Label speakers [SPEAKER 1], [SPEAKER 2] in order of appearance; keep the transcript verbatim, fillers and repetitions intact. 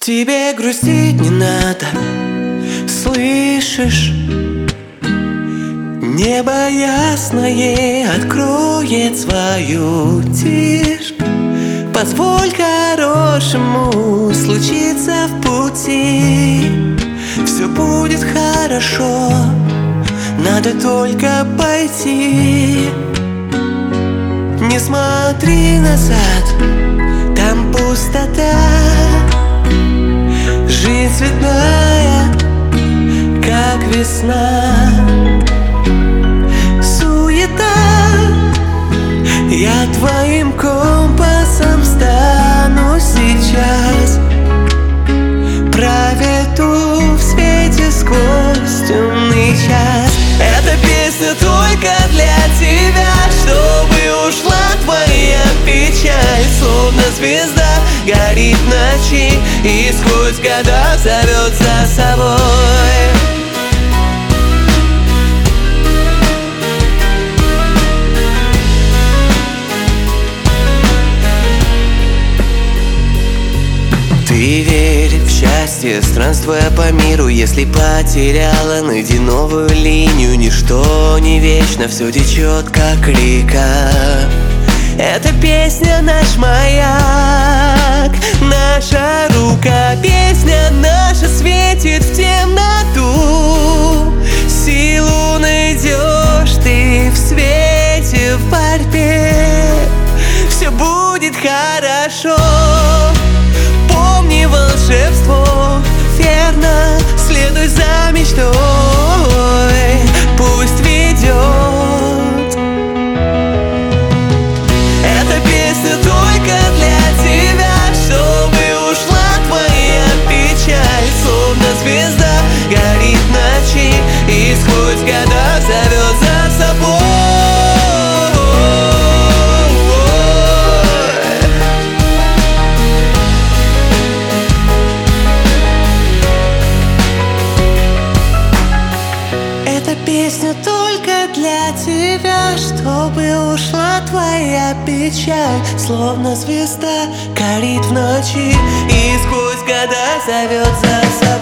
[SPEAKER 1] Тебе грустить не надо, слышишь? Небо ясное откроет свою тишь. Позволь хорошему случиться в пути. Все будет хорошо, надо только пойти. Не смотри назад, там пустота. Жизнь цветная, как весна. Суета, я твоим компасом стану сейчас. Проведу в свете сквозь темный час. Эта песня только для тебя, чтобы ушла твоя печаль. Словно звезда горит в ночи и сквозь года зовет за собой. Ты верь в счастье, странствуя по миру. Если потеряла, найди новую линию. Ничто не вечно, все течет, как река. Эта песня наш маяк, наша рука. Песня наша светит в темноту. Силу найдешь ты в свете, в борьбе. Все будет хорошо. Помни волшебство, верно, следуй за мечтой. Пусть ведет. Эта песня только для тебя, чтобы ушла твоя печаль. Словно звезда горит в ночи и сквозь года зовет за собой. Песня только для тебя, чтобы ушла твоя печаль. Словно звезда горит в ночи и сквозь года зовет за собой.